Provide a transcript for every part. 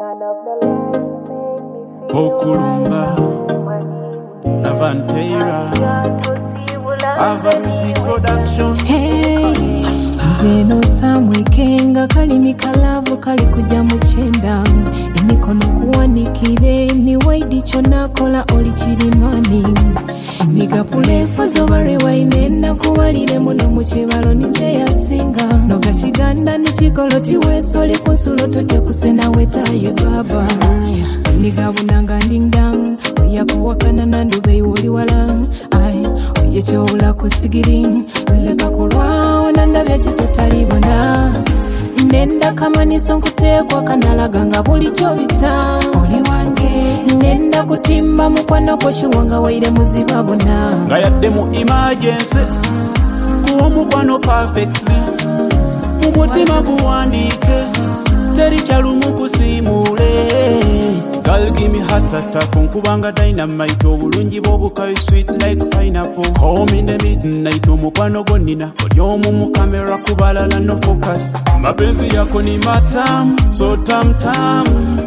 Okulumba Navantera Ava Music Production. Hey, Zeno Samwe Kenga kalimi kalavu kali kuja muchenda emikono kuwanikire ni waidi chonakola oli chirimani nigapule pazobare wainenda kuwalire muno mukibalo nize yasinga noga kiganda nikigoloti wesoli kunsulo tojja kusena wetaye baba nigabunanga ndingdang yakuwakana nandube woli walang ai yechoula kusigiring leka kulwao nandabya chicho talibona nenda kama nisonkutekwa kanalaga nga bulicho bita oli wange nenda kutimba mukwano koshuwanga waire muzibabona nga yadde mu emergency kuwa mukwano perfectly mumutima guwandike teri kyalumu kusimule. Girl, give me heart attack Nkubanga dynamite obulungi bwobukayo sweet like pineapple. Home in the midnight omukwano gonina olyomu mu camera kubalala no focus. Mapenzi yako ni matam so tam tam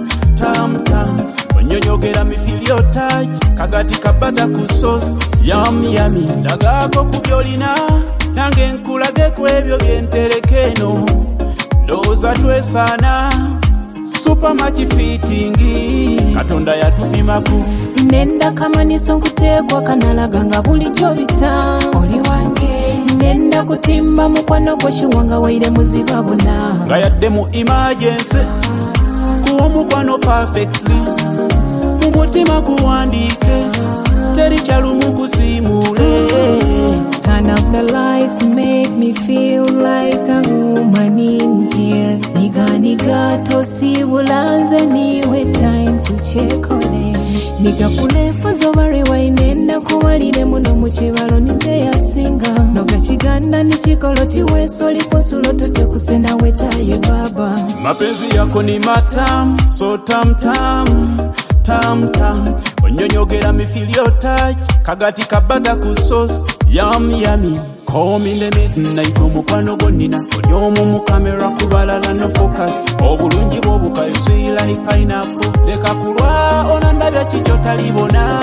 tam tam onyonyogera mi feel your touch kagati kabata ku sauce yum yummy ndagako kubyolina nange nkulage kwebyo byenterekeno ndoza twesana super much fitting katonda yatupimaku nenda kama nisonkutekwa kanalaga nga bulicho bita oli wange nenda kutimba mukwano koshuwanga waire muzibabona nga yadde mu emergency kuwa mukwano perfectly mumutima guwandike teri kyalumu kusimule. Turn up the lights, make me feel like a woman in here. Niga tosi bulanze niwe time kuchekole. Niga kulepo zobari wainenda kuwalire muno mukibalo nize yasinga. Noga kiganda nikikoloti wesoli kunsulo tojja kusena wetaye baba. Mapenzi yako ni matam so tam tam tam tam onyonyogera mi feel your touch kagati kabada ku sauce yum yummy. Home in the midnight omukwano gonina olyomu mu camera kubalala no focus obulungi bwobukayo sweet like pineapple leka kulwa onandabya chicho talibona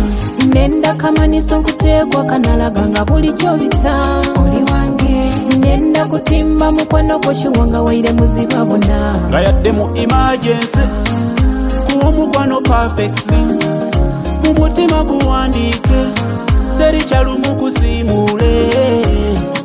nenda kama nisonkutekwa kanalaga nga bulicho bita oli wange nenda kutimba mukwano koshuwanga waire muzibabona nga yadde mu emergency kuwa mukwano perfectly mumutima guwandike teri kyalumu kusimule.